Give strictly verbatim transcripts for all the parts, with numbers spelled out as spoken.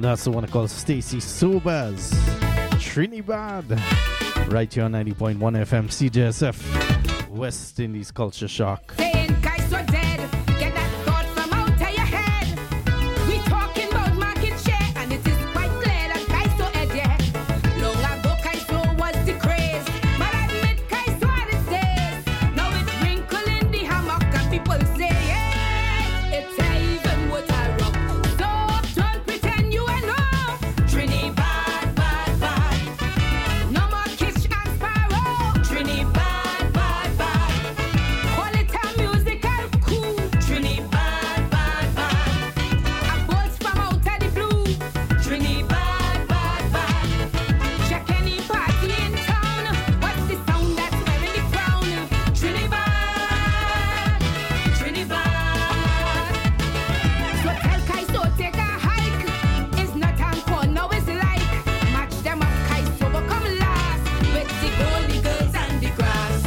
That's the one called Stacy Sobers, Trinidad. Right here on ninety point one F M C J S F, West Indies Culture Shock. Saying guys so dead, get that thought from out of your head. We talking about market share, and it is quite clear that guys so head, yeah. Long ago, Kaiso was the craze, but admit Kaiso had its days. Now it's wrinkle in the hammock, and people say, yeah, it's even what I rock. So don't pretend you ain't know. Trini bad, bad, bad. No more Kish and Sparrow. Trini bad, bad, bad. Call it a musical coup. Trini bad, bad, bad. A bolt from out of the blue. Trini bad, bad, bad. Check any party in town. What's the sound that's wearing the crown? Trini bad, Trini bad. So tell Kaiso take a hike. It's not encore, now it's like. Match them up, Kaiso will come last. With the goldy girls and the grass.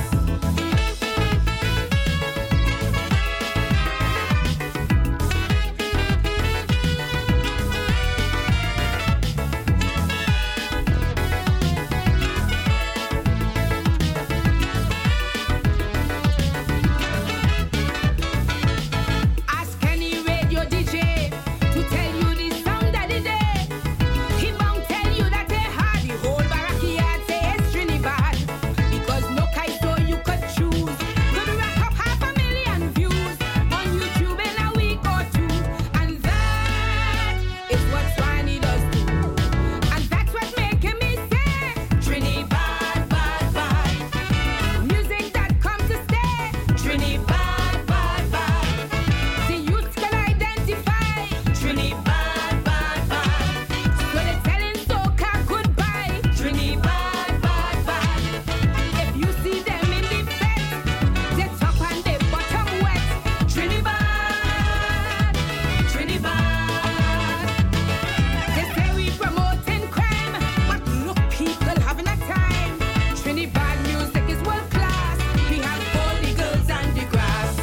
Ask any radio D J to tell you the sound of the day. He won't tell you that they had the whole backyard say it's Trinidad. Because no Kaiso you could choose. Could rack up half a million views on YouTube in a week or two. And that is what Swanee does do. And that's what making me say Trinidad, bad, bad. Music that comes to stay. Trinidad, bad, bad. The youth can identify Trinidad, bad, bad. So they're telling soca goodbye. Trinidad, bad, bad. If you see them in the fence, they top and they bottom wet. Trinidad, Trinidad. They say we promoting crime, but look, people having a time. Trinidad music is world class. We have all the girls and the grass.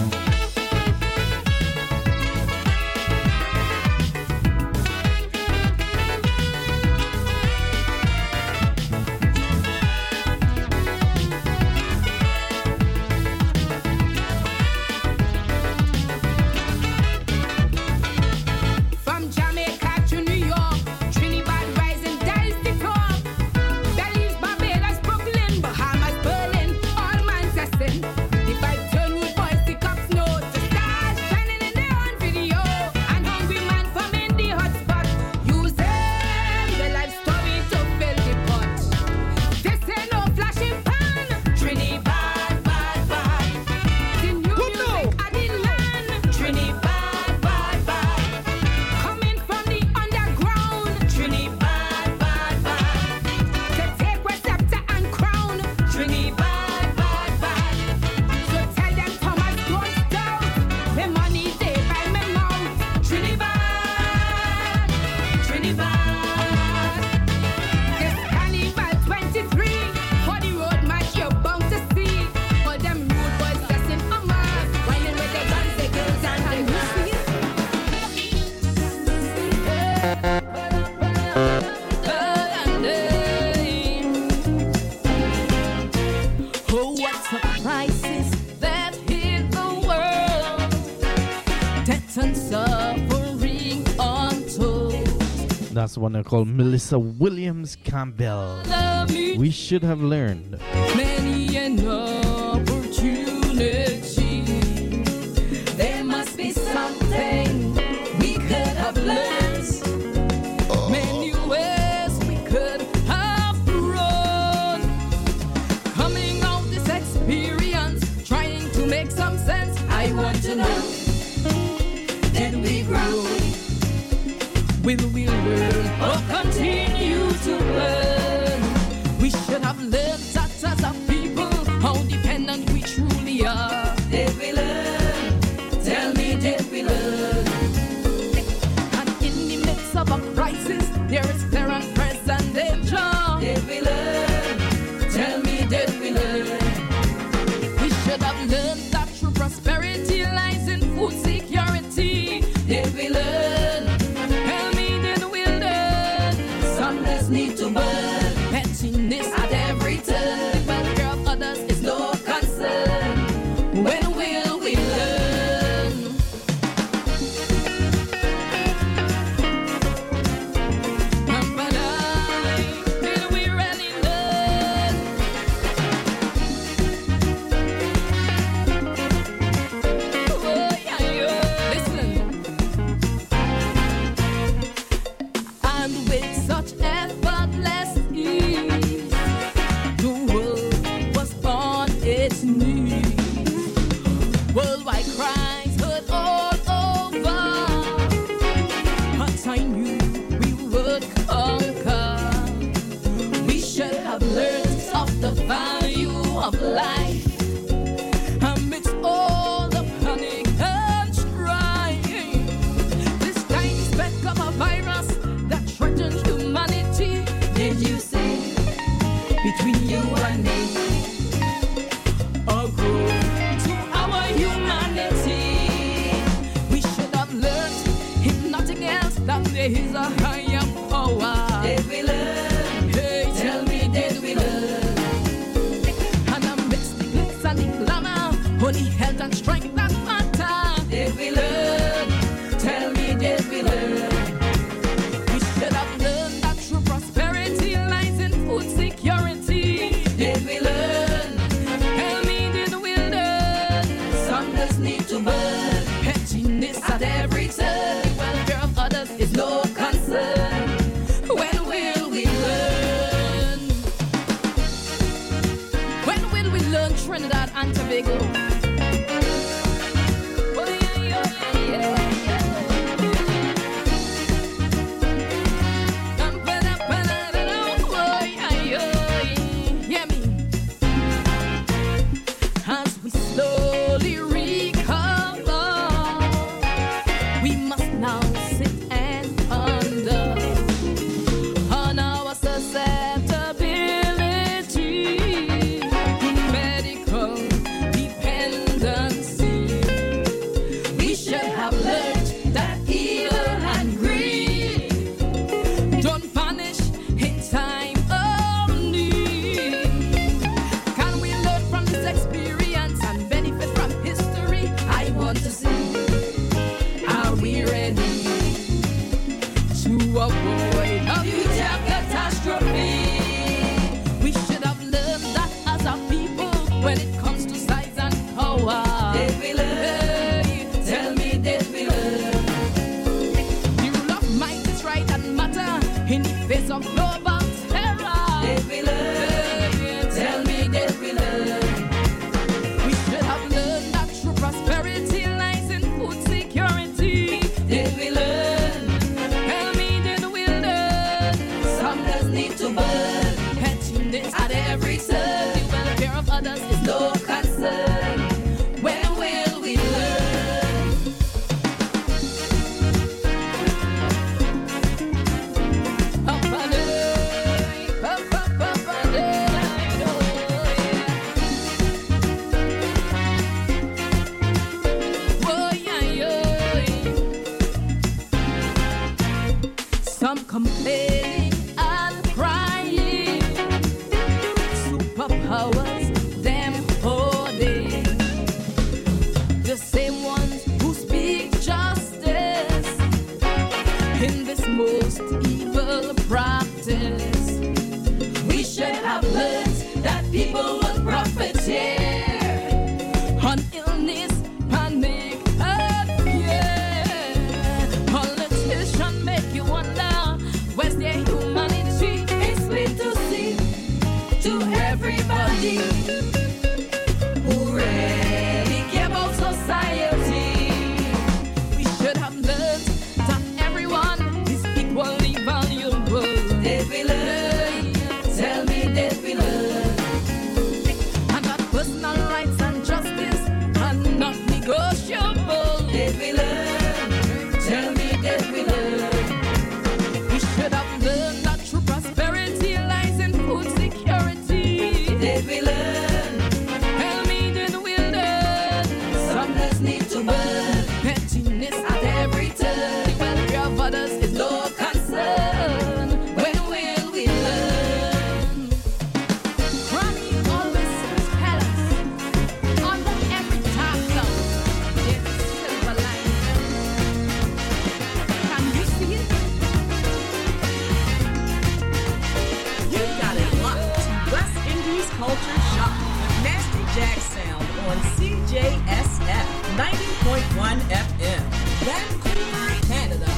From Jamaica to New York, Trinidad rising, that is the top. Belize, Barbados, Brooklyn, Bahamas, Berlin, all Manchester. The vibe turn with boys, the cops know. The stars shining in their own video. And hungry man from in the hotspot. Use them, the life story to fill the pot. This ain't no flashing pan. Trinidad, bad, bad. The new music at the land. Trinidad, bad, bad. Coming from the underground. Trinidad, bad, bad. To take receptor and crown. Trinidad, bad, bad. So tell them Thomas don't doubt. The money they by me mouth. Trinidad, Trinidad. This Carnival twenty-three. For the road match you're bound to see. All them rude boys dressing for mass. Whining with their guns, their girls and their grass. Oh, what's the crisis that hit the world? Death and suffering untold. That's the one they call Melissa Williams Campbell. The mu- We should have learned. Many an opportunity. There must be something we could have learned. Many ways we could have grown. Coming out this experience, trying to make some sense. I want to know, did we grow? Will we learn or continue to learn? We should have learned that as a people, how dependent we truly are. Did we learn? Tell me, did we learn? And in the midst of a crisis, there is clear and present danger. Did we learn? Tell me, did we learn? We should have learned that true prosperity lies in food security. Did we learn? Tell me, did we my cries heard all over. But I knew we would conquer. We should have learned of the value of life amidst all the panic and strife. This tiny speck of a virus that threatens humanity. Did you say between you and me? To our humanity, we should have learned, if nothing else, that there is a higher power. Did we learn? Hey, tell me, did we learn? And amidst the glitz and the glamour, only health and strength that matter. Did we learn? Tell me, did we learn? We should have learned that true prosperity lies in food security. Did we learn? Need to burn pettiness at every turn. The welfare of others is no concern. When will we learn? When will we learn Trinidad and Tobago? Oh, yeah, yeah, yeah, yeah. Oh, yeah, yeah. Hear me. As we slowly avoid a future catastrophe. We should have learned that as a people when it comes to size and power. Did we learn? Tell me, did we learn? The rule of might is right and matter in the face of global terror. Did we learn? Tell me, did we learn? We should have learned that true prosperity lies in food security. Did we learn? To burn pettiness at every turn. The welfare of others is no concern. When will we learn? Up and up, up, up, up and oh yeah, yeah. Some complain crying, superpowers, them holding. The same ones who speak justice in this most evil practice. We should have learned that people will profiteer on illness, panic, and fear. Politicians make you wonder, where's their humanity? Explain to see, to everybody who really care about society. We should have learned that everyone is equally valuable. Did we learn? Tell me, did we learn? And that personal rights and justice are not negotiable. Did we learn? Tell me, did we learn? We should have learned that true prosperity lies in food security. Did we learn? Tell me, did we learn? Some just need to burn pettiness at every turn. The welfare of others is no concern. When will we learn? Granny always tell us, under every dark cloud, there's a silver lining. Can you see it? You got it locked to West Indies Culture Shock with Nasty Jack Sound on C J S F ninety point one F M, Vancouver, Canada.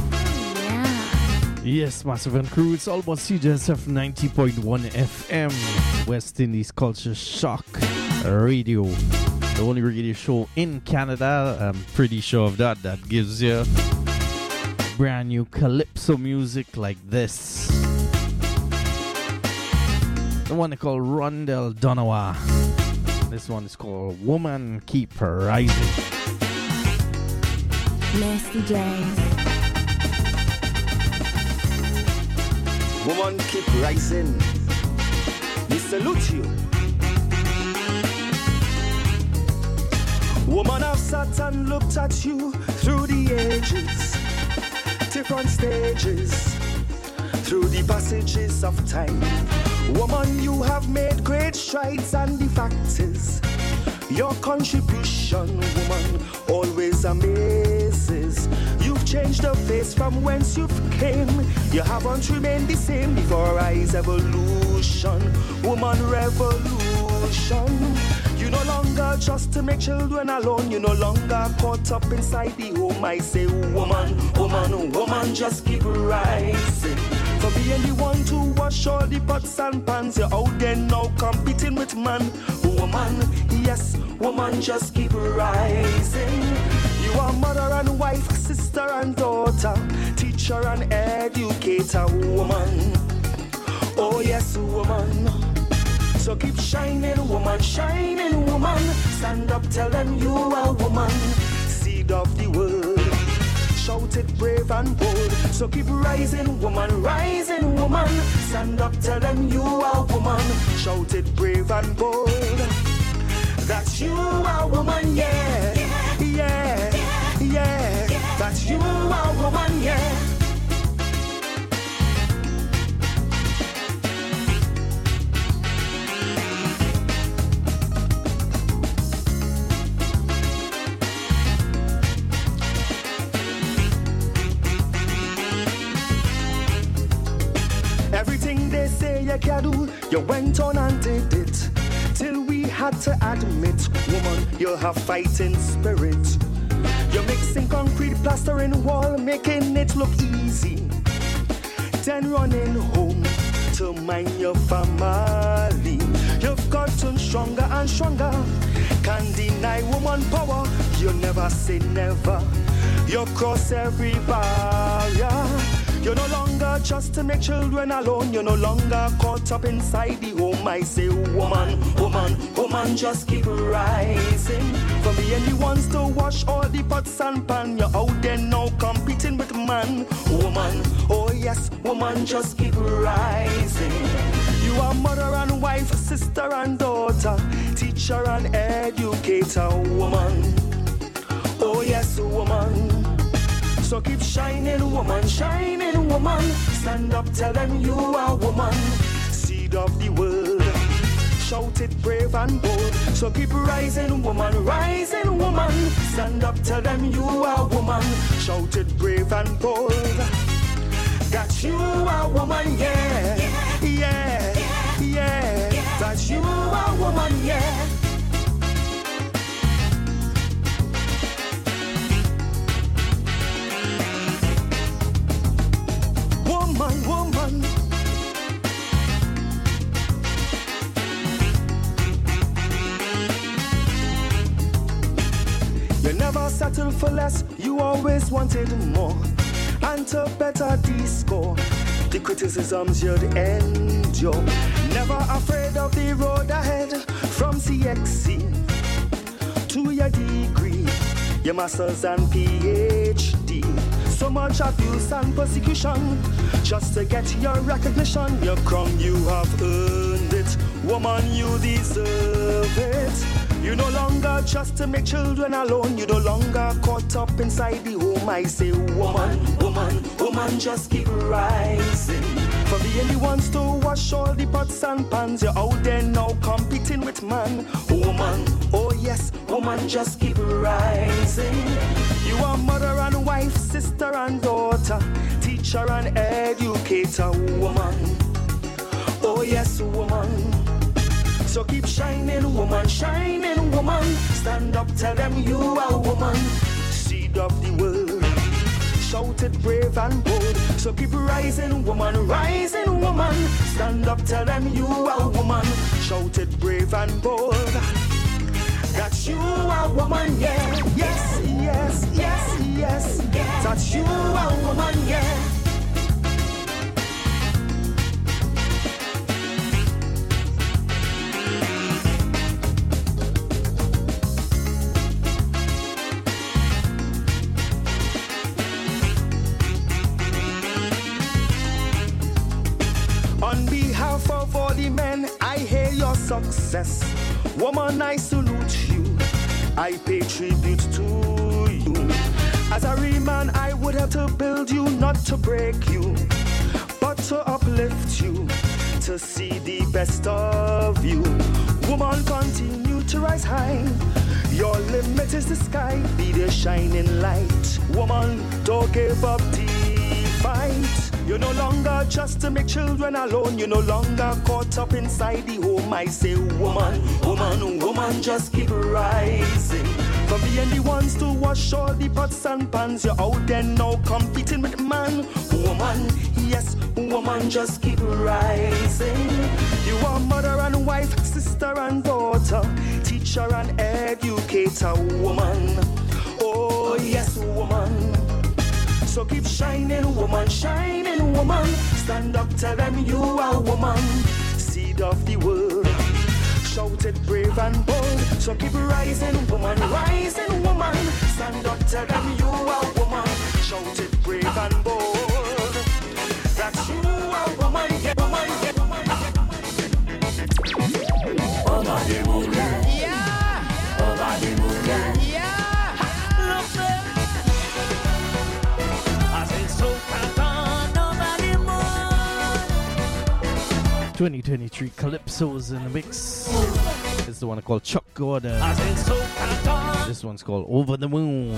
Yes, Massive and Crew, it's all about C J S F ninety point one F M, West Indies Culture Shock Radio. The only radio show in Canada, I'm pretty sure of that, that gives you brand new calypso music like this. The one they call Rondell Donawa. This one is called Woman Keep Rising. Nasty Jazz. Woman keep rising. We salute you. Woman have sat and looked at you through the ages, different stages, through the passages of time. Woman, you have made great strides, and the fact is, your contribution, woman, always amazes. You've changed the face from whence you've came. You haven't remained the same before our eyes. Evolution, woman, revolution. You no longer just to make children alone. You no longer caught up inside the home. I say, woman, woman, woman, just keep rising. For being the one to wash all the pots and pans, you're out there now competing with man. Woman, yes, woman, just keep rising. You are mother and wife, sister and daughter, teacher and educator, woman. Oh yes, woman. So keep shining, woman, shining, woman. Stand up, tell them you are woman, seed of the world. Shout it brave and bold. So keep rising, woman, rising, woman. Stand up, tell them you are woman. Shout it brave and bold. That you are woman, yeah, yeah, yeah, yeah. That you are woman, yeah. Everything they say you can do, you went on and did it. Till we had to admit, woman, you have fighting spirit. You're mixing concrete, plastering wall, making it look easy. Then running home to mind your family. You've gotten stronger and stronger. Can't deny woman power. You never say never. You cross every barrier. You're no longer just to make children alone. You're no longer caught up inside the home. I say, woman, woman, woman, just keep rising. For me and the ones to wash all the pots and pan. You're out there now competing with man. Woman, oh yes, woman, just keep rising. You are mother and wife, sister and daughter, teacher and educator, woman. Oh yes, woman. So keep shining, woman, shining, woman. Stand up, tell them you are woman, seed of the world. Shout it brave and bold. So keep rising, woman, rising, woman. Stand up, tell them you are woman. Shout it brave and bold. That you are woman, yeah, yeah, yeah, yeah. That you are woman, yeah. Woman, woman. You never settle for less, you always wanted more. And to better the score, the criticisms you'd endure. Never afraid of the road ahead, from C X C to your degree, your master's and P H D. So much abuse and persecution just to get your recognition. Your crown, you have earned it. Woman, you deserve it. You no longer just to make children alone. You no longer caught up inside the home. I say, woman, woman, woman, just keep rising. For being the ones to wash all the pots and pans, you're out there now competing with man. Woman, oh yes, woman, just keep rising. You are mother and wife, sister and daughter, teacher and educator, woman. Oh yes, woman. So keep shining, woman, shining, woman. Stand up, tell them you are woman, seed of the world. Shout it brave and bold. So keep rising, woman, rising, woman. Stand up, tell them you are woman. Shout it brave and bold. that you are woman, yeah. Yes, yes, yes, yes, that you are woman, yeah. On behalf of all the men, I hail your success. Woman, I salute you. I pay tribute to you. As a real man, I would have to build you, not to break you, but to uplift you, to see the best of you. Woman, continue to rise high. Your limit is the sky. Be the shining light. Woman, don't give up the fight. You're no longer just to make children alone. You're no longer caught up inside the home. I say, woman, woman, woman, just keep rising. From being the ones to wash all the pots and pans, you're out there now competing with man. Woman, yes, woman, just keep rising. You are mother and wife, sister and daughter, teacher and educator, woman. Oh, yes, woman. So keep shining, woman, shining, woman. Stand up, tell them you are woman. Seed of the world. Shout it brave and bold. So keep rising, woman, rising, woman. Stand up, tell them you are woman. Shout it brave and bold. That you are woman, yeah, woman, yeah, woman. Over the moon, yeah. Over the moon, yeah. twenty twenty-three Calypso's in the mix. This is the one called Chuck Gordon. This one's called Over the Moon.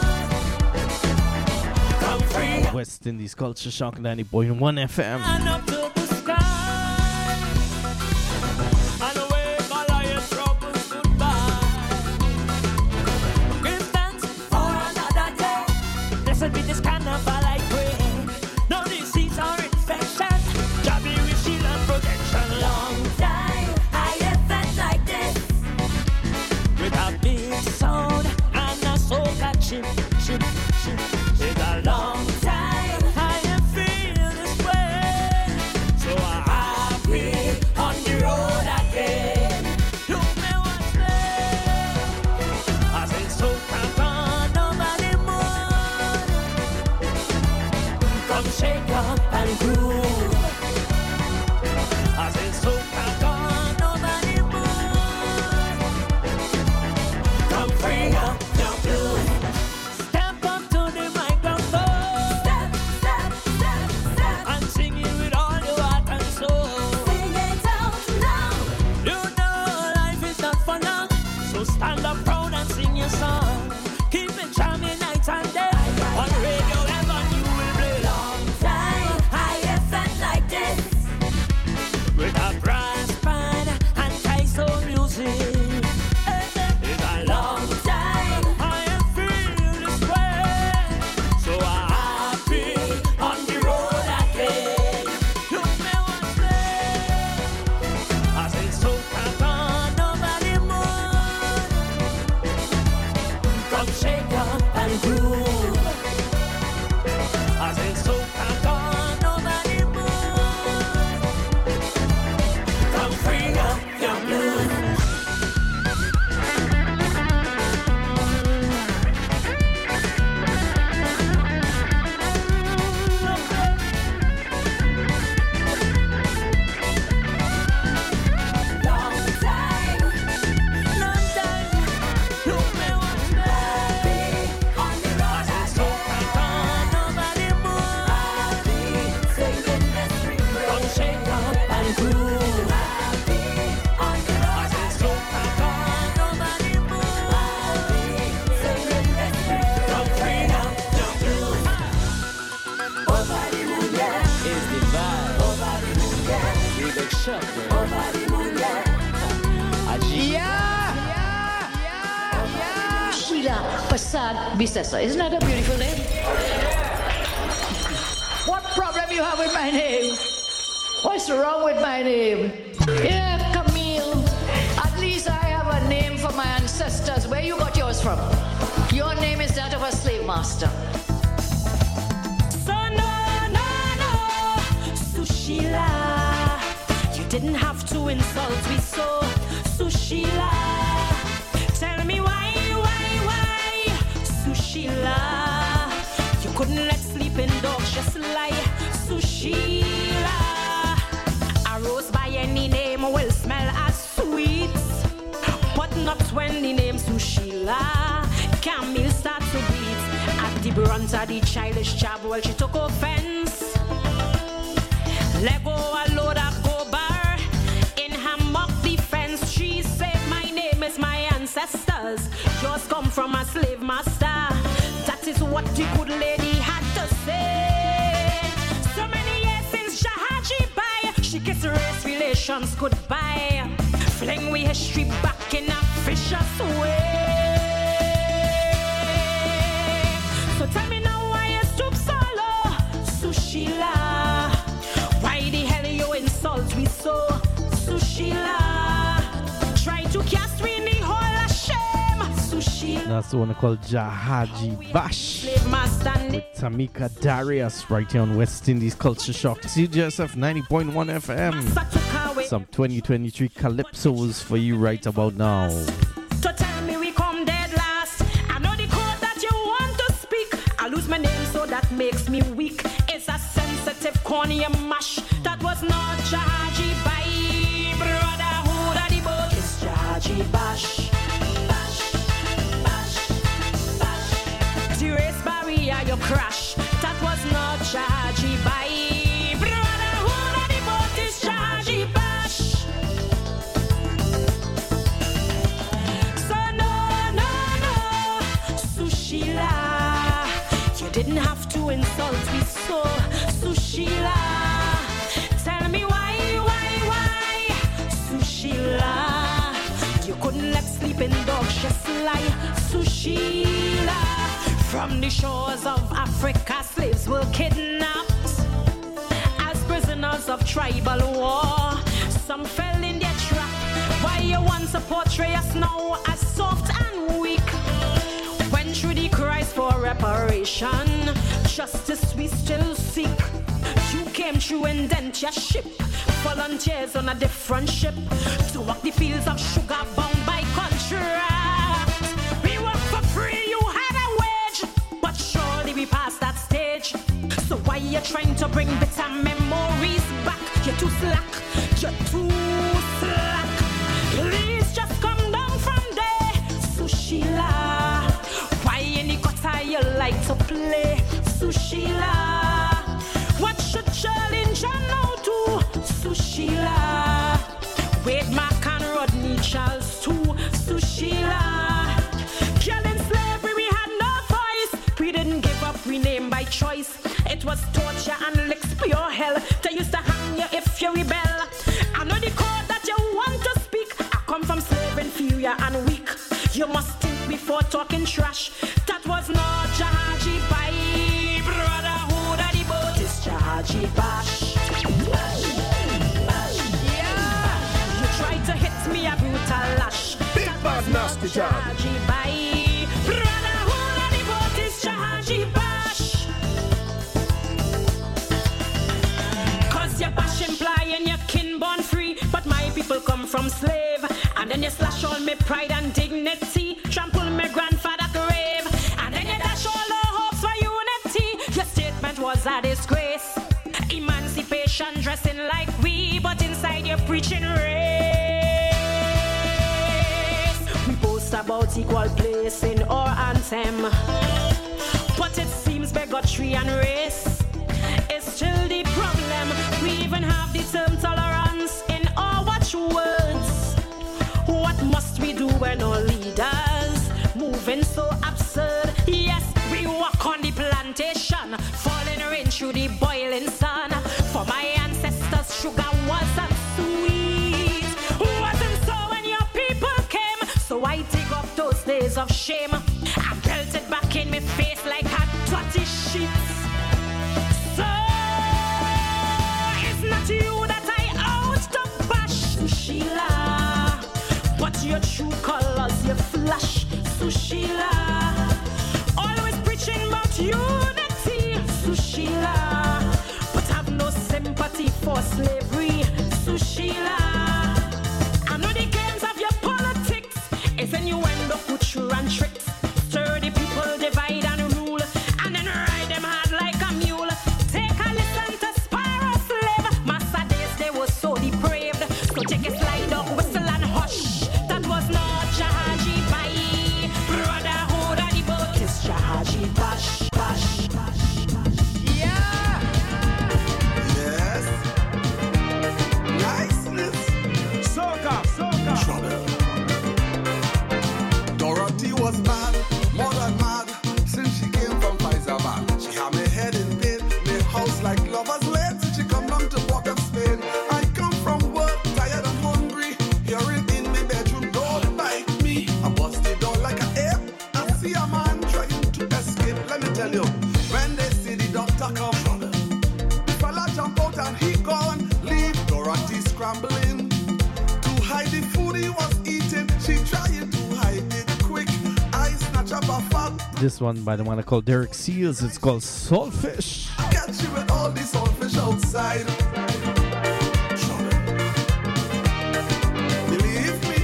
West Indies Culture Shock ninety point one F M. Be this carnival I pray. No disease or infection. Jah be with shield and protection. Long time I have felt like this. With a big sound and a soca chip, chip, chip. It's a long time I have feel this way. So I'm happy on the road again. Look me what's there. I say soca gone nobody more. Come shake up and groove. I say soca gone nobody more. Come bring up your blues. Step up to the microphone. Step, step, step, step. And sing it with all your heart and soul. Sing it out now. You know life is not for long. So stand up proud and sing your song. Keep it charming night and day. On radio ever you will play. Long time I have felt like this. With a brass band and Tyson music. It's a long time I have feel this way. So I'm happy on the road again. Look me what's there. I say soca gone nobody more. Come shake up and groove. I say soca gone nobody more. Come bring up your blues. Long time, long time. Look me what's there. On the road I say soca gone nobody more. Singing this refrain. Come shake up and groove. On the road I say soca gone nobody more. Singing this refrain. Come bring up your blues. Over the moon, yeah. Is the vibe. Over the moon, yeah. We go shop, over the moon, yeah. Sheila Prasad Bisesa. Isn't that a beautiful name? What problem you have with my name? What's wrong with my name? Yeah, Camille. At least I have a name for my ancestors. ancestors, where you got yours from? Your name is that of a slave master. So no, no, no, Sushila, you didn't have to insult me so, Sushila. Tell me why, why, why, Sushila. You couldn't let sleeping dogs just lie, Sushila. A rose by any name will smell as sweet, but not when the name Sushila. Camille start to beat at the brunt of the childish job while she took offense. Let go a load of go bar in her mock defense. She said, my name is my ancestors. Yours come from a slave master. That is what the good lady had to say. So many years since Jahaji by, she kissed race relations goodbye. Fling we history back in a vicious way. So tell me now why you stoop so low, Sushila. Why the hell you insult me so, Sushila? Try to cast me in the hole of shame, Sushila. That's the one called Jahaji Bash with Tamika Darius right here on West Indies Culture Shock. C J S F ninety point one F M. Some twenty twenty-three calypsos for you right about now. So tell me we come dead last. I know the code that you want to speak. I lose my name so that makes me weak. It's a sensitive corny mash. That was not Jahaji by brotherhood of the boat. It's Jahaji Bash. Bash, bash, bash. The race barrier you crash. That was not Jahaji by brotherhood of the boat. It's Jahaji Bash. So no, no, no, Sushila, you didn't have to insult me so, Sushila. Tell me why, why, why, Sushila. You couldn't let sleeping dogs just lie, Sushila. From the shores of Africa, slaves were kidnapped as prisoners of tribal war. Some fell in their trap. Why you once portray us now as soft and weak? When through the cries for reparation, justice we still seek. You came through and dent your ship, volunteers on a different ship to walk the fields of sugar bound by contract. We work for free, you had a wage, but surely we passed that stage. So why you trying to bring bitter memories back? You're too slack, you're too slack. Please just come down from there, Sushila. Why in the gutter you like to play, Sushila? What should challenge you now to, Sushila? Wade Mark and Rodney Charles too, Sushila. Girl in slavery we had no voice. We didn't give up, we named by choice. It was torture and licks pure hell. They used to hang you if you rebel. I know the code that you want to speak. I come from slave inferior and weak. You must think before talking trash. That was not Jahaji by brotherhood of the boat. It's Jahaji Bash. Bash, bash, yeah. You tried to hit me a brutal lash. Big bad nasty job. Jahaji by brotherhood of the boat. It's Jahaji Bash. Cause you're bash implying your kin born free, but my people come from slave. And then you slash all my pride and dignity, trample my grandfather grave, and then you dash all the hopes for unity. Your statement was a disgrace. Emancipation dressing like we, but inside you're preaching race. We boast about equal place in our anthem, but it seems bigotry and race is still the problem. We even have the term tolerance in our watchwords. What must we do when our leaders moving so absurd? Yes, we walk on the plantation, falling rain through the boiling sun. For my ancestors, sugar wasn't sweet. Wasn't so when your people came. So I dig up those days of shame. I belt it back in my face like a dirty sheet. So it's not you that I out to bash, Sheila, but your true colors you flash. tell you, when they see the doctor come, the fella jump out and he gone, leave Dorothy scrambling to hide the food he was eating. She trying to hide it quick. I snatch up a fat. This one by the one called Derek Seals. It's called Saltfish. Catch you with all the saltfish outside. Believe me,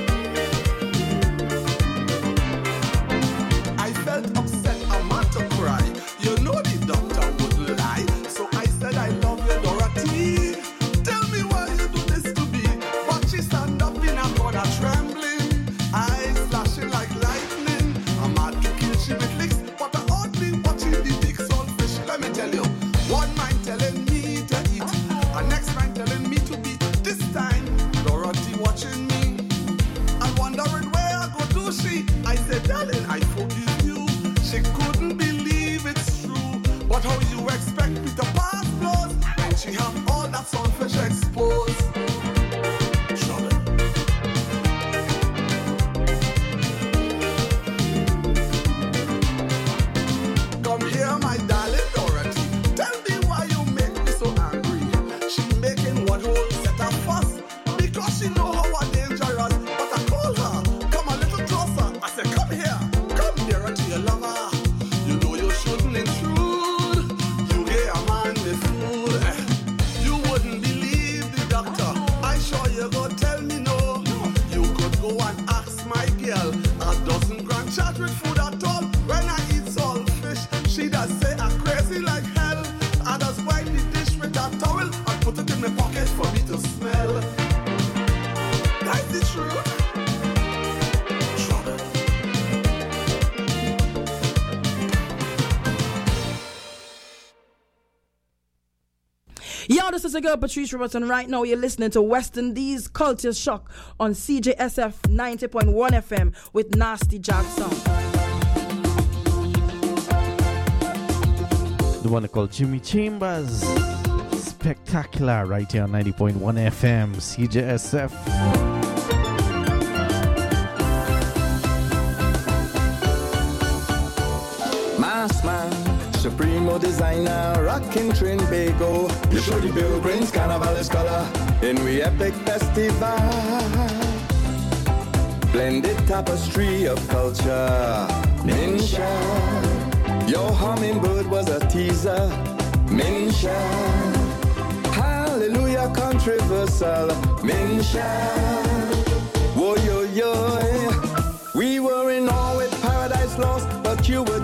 I felt upset, I'm about to cry. You know the doctor would lie. So I said I love you, Dorothy. Tell me why you do this to me. But she stand up in a corner trembling, eyes flashing like lightning. I'm mad to kill she with licks, but I hardly watching the big saltfish. Let me tell you, one mind telling me to eat, and next mind telling me to beat. This time, Dorothy watching me and wondering where I go to she. I said, darling, I forgive you. She couldn't believe it's true. But how you expect me to pass blows when she have all that saltfish exposed? Come here, my darling Dorothy. Tell me why you make me so angry. She making one whole set of fuss because she know how I'm dangerous. But I call her, come a little closer. I said, come here, come nearer to your lover. You know you shouldn't intrude. You gave a man the food. Eh, You wouldn't believe the doctor. I sure you go tell me no. You could go and ask my girl. A dozen grand charge with food at all. When I eat saltfish, she does say I'm crazy like hell. I just wipe the dish with a towel and put it in my pocket for me to smell. That's the truth. Trouble. Yo, this is the girl Patrice Robertson. Right now, you're listening to West Indies Culture Shock on C J S F ninety point one F M with Nasty Jack Sound. The one called Jimmy Chambers. Spectacular right here on ninety point one F M, C J S F. Mass man, Supremo designer, rockin' Trinbago. You show the Bill Green's Carnival is color in we epic festival. Blended tapestry of culture, Minsha. Your hummingbird was a teaser, Minsha. Hallelujah, controversial, Minsha. Whoa, yo, yo. We were in awe with Paradise Lost, but you were